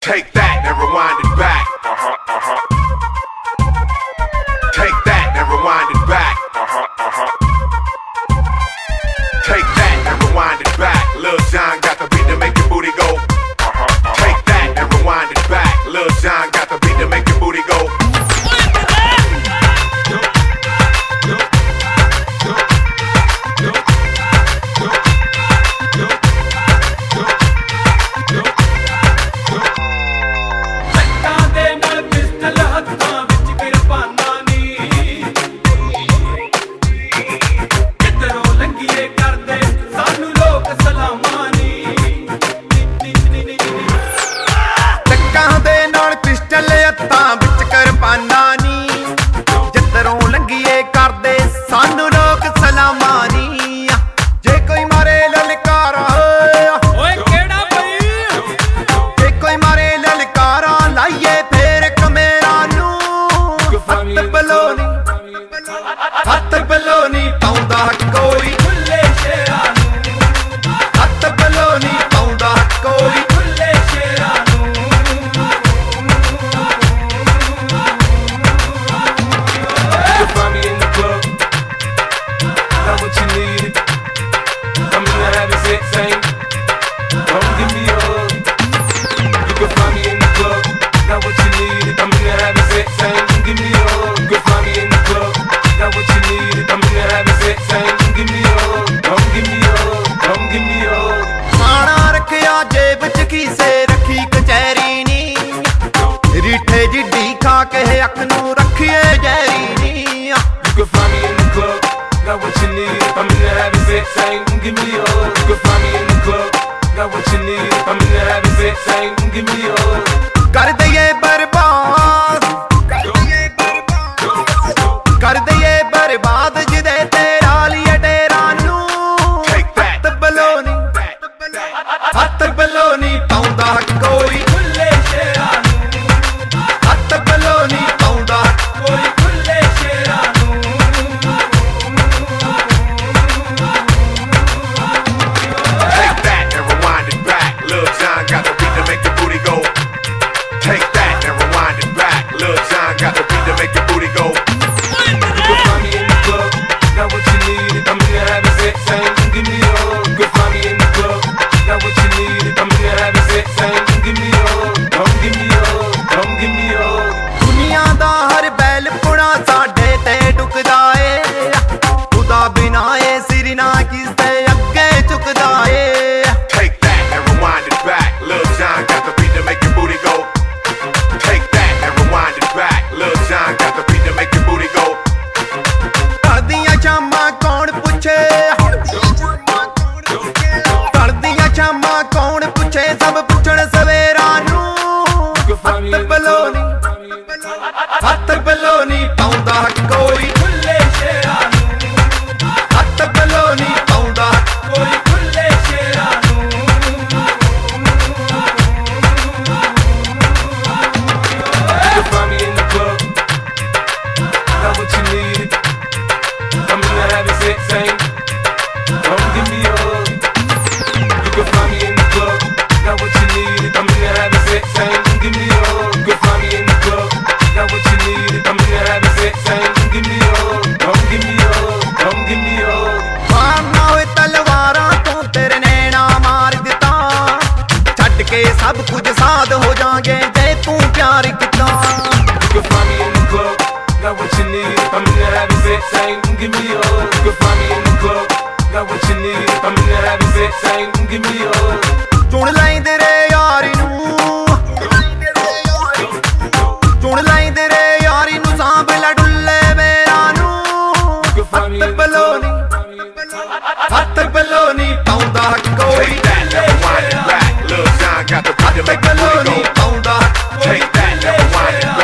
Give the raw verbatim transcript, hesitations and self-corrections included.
Take that and rewind it back. Uh-huh, uh-huh. Take that and rewind it back. Uh-huh, uh-huh. Take that and rewind it back. Lil Jon got the beat to make your booty go. Uh-huh, uh-huh. Take that and rewind it back. Lil Jon got the beat to make your booty go. हत्थ बलोनी पाउंदा कोई खुले शेरां नूं हत्थ बलोनी पाउंदा कोई खुले शेरां नूं You find me in the club, got what you need. I'm in the having sex, ain't come give me a hug. You can find me in the club, got what you need. I'm in the having sex, ain't give me a hug. You can find me in the club, got what you need. I'm in there having sex, ain't come give me a hug. Come give me a hug, come give me a hug. खाना रखिया जेब च खीसे रखी कचहरी नी रीठे जिड्डी खा के अख नूं रखिए जहरी नी You can find me in the club, got what you need. I'm in there having sex, ain't come give me a hug. You can find me in the club, got what you need. I'm in there having sex, ain't come give me a hug. कर दिए बर्बाद कर दिए बर्बाद जिदे तेरा लिए डेरा नू हत्थ बलोनी हत्थ बलोनी पाउंदा कोई खुले शेरां नूं हत्थ बलोनी पाउंदा कोई खुले शेरां नूं Take that and rewind it back. Lil Jon got the beat to make your booty go. Take that and rewind it back. Lil Jon got the beat to make your booty go. Got what you need, I'm in there having sex, ain't come give me a hug. You can find me in the club, got what you need, I'm in there having sex, ain't come give me a hug. Come give me a hug, come give me a hug. दुनिया दा हर बैल पुणा साडे ते टुकदा ए खुदा बिना ए सिर ना किसते अग्गे झुकदा ए Take that and rewind it back. Lil Jon got the beat to make your booty go. Take that and rewind it back. Lil Jon got the beat to make your booty go. ਦੀਆਂ ਸ਼ਾਮਾਂ ਕੌਣ ਪੁੱਛੇ ਦੀਆਂ ਸ਼ਾਮਾਂ ਕੌਣ ਪੁੱਛੇ ਸਭ ਪੁੱਛਣ ਸਵੇਰਾ ਨੂੰ ਹੱਥ ਬਲੋਨੀ ਹੱਥ ਬਲੋਨੀ ਪਾਉਂਦਾ ਕੋਈ ਖੁੱਲੇ ਸ਼ੇਰਾਂ ਨੂੰ ਹੱਥ ਬਲੋਨੀ ਪਾਉਂਦਾ ਕੋਈ ਖੁੱਲੇ ਸ਼ੇਰਾਂ ਨੂੰ You find me in the club, got what you need. I'm in there having sex, ain't come give me a hug. You can find me in the club, got what you need. I'm in there having sex, ain't come give me a hug. You can find me in the club, got what you need. I'm in there having sex, ain't come give me a hug. Come give me a hug, come give me a hug. ਮਾਰਨਾ ਹੋਏ ਤਲਵਾਰਾਂ ਤੋਂ ਤੇਰੇ ਨੈਣਾ ਮਾਰ ਦਿੱਤਾ ਛੱਡ ਕੇ ਸਭ ਕੁਝ ਸਾਧ ਹੋ ਜਾਗੇ ਜੇ ਤੂੰ ਪਿਆਰ ਕੀਤਾ You can find me in the club, got what you need. I'm in there having sex, ain't come give me a hug. You can find me in the club, got what you need. I'm in there having sex, ain't come give me a hug. ਚੁਣ ਲੈਂਦੇ ਰੇ ਯਾਰੀ ਨੂੰ ਚੁਣ ਲੈਂਦੇ ਰੇ ਯਾਰੀ ਨੂੰ ਸਾਂਭ ਲੈ ਡੁੱਲੇ ਮੇਰਾ ਨੂੰ ਹੱਥ ਬਲੋਨੀ ਹੱਥ ਬਲੋਨੀ ਪਾਉਂਦਾ ਕੋਈ Take that and rewind it back. Lil Jon got the beat to make your booty go. ਪਾਉਂਦਾ Take that and rewind it back.